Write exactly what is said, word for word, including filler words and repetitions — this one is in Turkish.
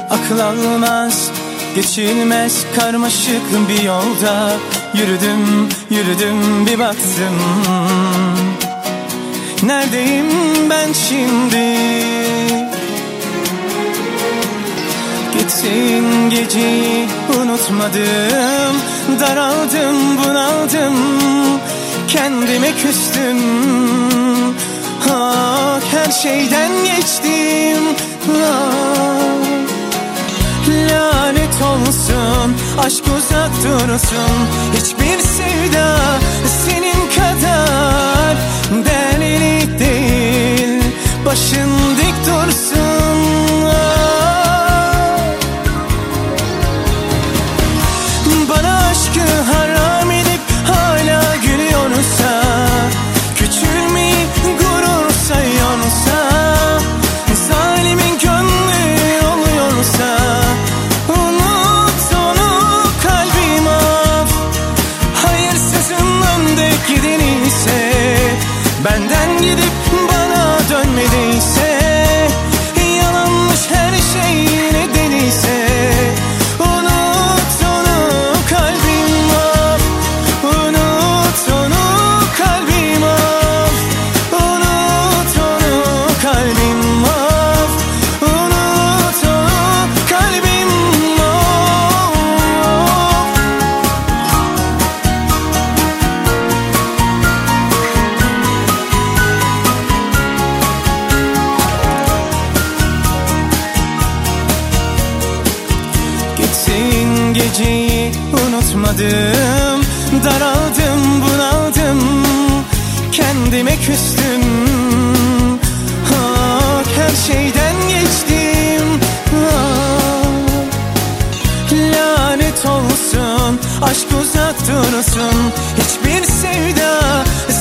Akıl almaz, geçilmez karmaşık bir yolda yürüdüm, yürüdüm bir baktım. Neredeyim ben şimdi? Gitsin geceyi unutmadım. Daraldım, bunaldım, kendime küstüm. Ah, her şeyden geçtim. Ah, lanet olsun, aşk uzak dursun. Hiçbir sevda senin kadar değerli değil. Başın dik dursun. Ah, bana aşkı haram edip hala gülüyorsa, küçülmeyi gurur sayıyorsa, zalimin gönlü oluyorsa, unut onu, kalbim af. Hayırsızın önde gideni ise, benden gidip bana dönmediyse, yalanmış her şey nedeniyse, unut onu, kalbim af. Unut onu, kalbim af. Unut onu, kalbim af. Unut onu, kalbim af. Gitsin geceyi unutmadım. Daraldım, bunaldım, kendime küstüm. Ah, her şeyden geçtim. Ah, lanet olsun, aşk uzak dursun. Hiçbir sevda